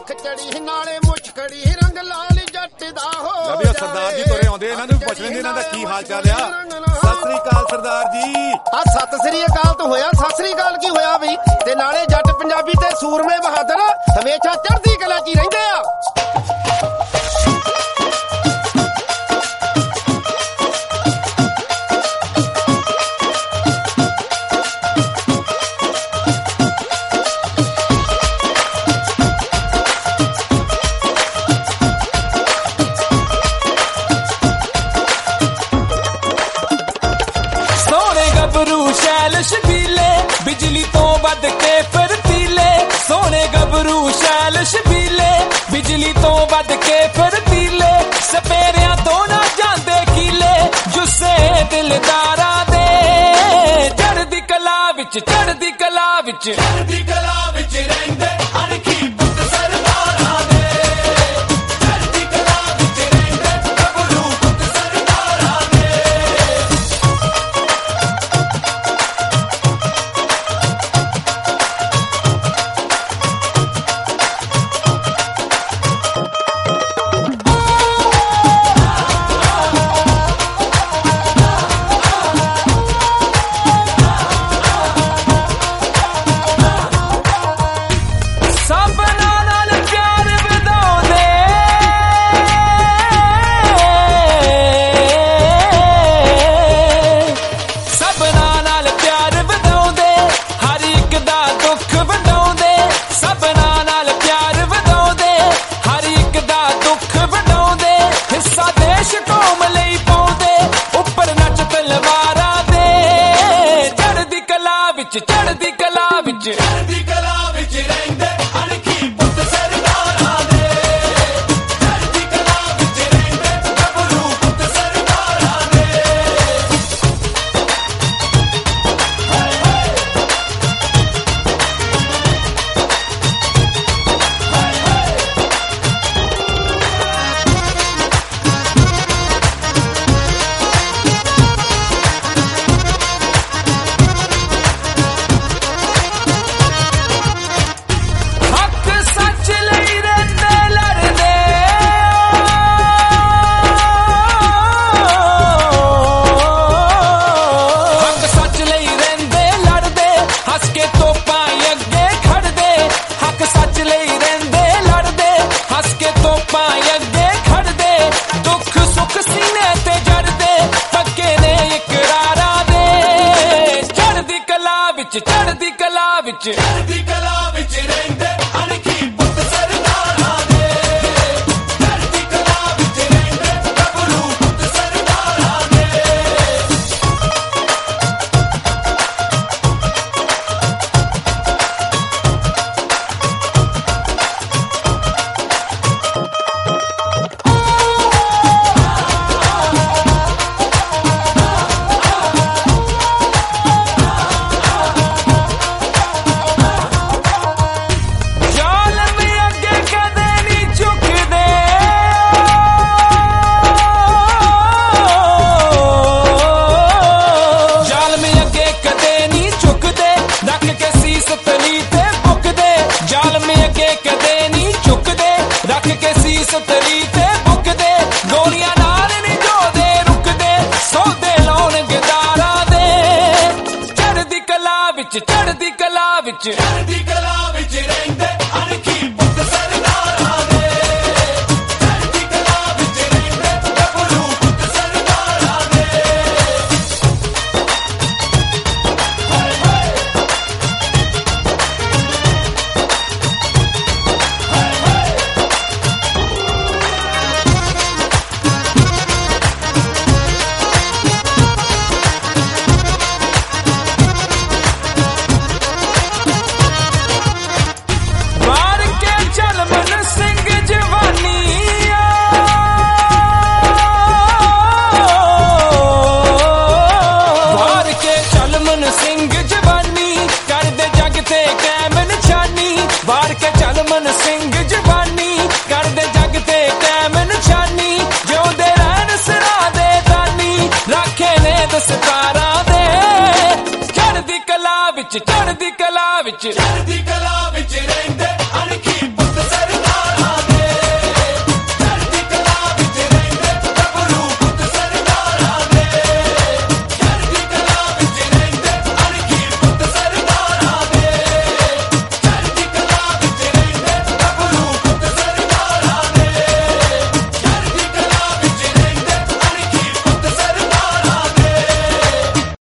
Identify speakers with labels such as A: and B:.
A: ਅੱਖ ਚੜੀ ਨਾਲੇ ਮੁਸ਼ਕੜੀ ਰੰਗ ਲਾਲ ਜੱਟ ਦਾ ਹੋ
B: ਜਾਵੇ। ਸਰਦਾਰ ਜੀ ਤੁਰੇ ਆਉਂਦੇ, ਇਹਨਾਂ ਨੂੰ ਪੁੱਛ ਲੈਂਦੇ ਇਹਨਾਂ ਦਾ ਕੀ ਹਾਲ ਚਾਲ ਆ। ਸਤਿ ਸ੍ਰੀ ਅਕਾਲ ਸਰਦਾਰ ਜੀ।
A: ਆ ਸਤਿ ਸ੍ਰੀ ਅਕਾਲ ਤਾਂ ਹੋਇਆ, ਸਤਿ ਸ੍ਰੀ ਅਕਾਲ ਕੀ ਹੋਇਆ ਬਈ। ਤੇ ਨਾਲੇ ਜੱਟ ਪੰਜਾਬੀ ਤੇ ਸੂਰਮੇ ਬਹਾਦਰ ਹਮੇਸ਼ਾ ਚੜ੍ਹਦੀ ਕਲਾ 'ਚ ਹੀ ਰਹਿੰਦੇ ਆ।
C: शैल शबीले बिजली तो बद के फरतीले, सोने गबरू शैल शबीले बिजली तो बद के फरतीले, सपेरिया तो ना जांदे कीले जुस्से दिलदारा दे। चढ़दी कला विच चढ़दी कला विच चढ़दी कला विच रहिंदे अणखी पुत सरदारा दे। चढ़दी कला विच रहिंदे गबरू पुत सरदारा दे। चढ़दी कला विच चढ़दी कला विच रहिंदे अणखी पुत सरदारा दे। चढ़दी कला विच रहिंदे गबरू पुत सरदारा दे। Bye.